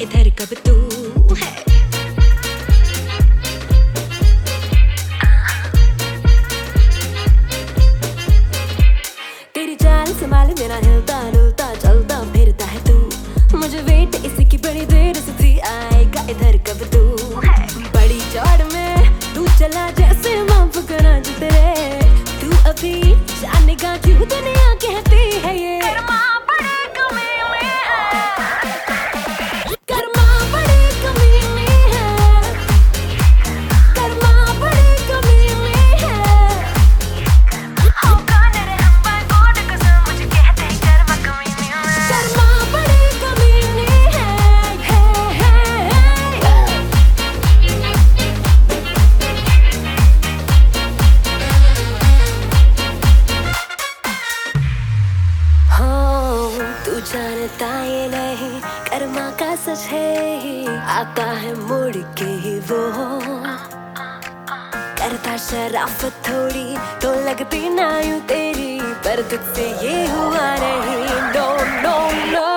इधर कब तू है। तेरी चाल संभाल मेरा हिलता डुलता चलता फिरता है तू, मुझे वेट इसी की बड़ी देर से थी, आएगा इधर कब तू है। बड़ी चौड़ में तू चला जैसे माफ करा जो तेरे, तू अभी जानेगा क्यों दुनिया कहती है ये जानता ये नहीं कर्मा का सच है ही, आता है मुड़ के ही वो करता शराफत थोड़ी तो लगती ना यूं तेरी, पर तुझसे ये हुआ नहीं। No no no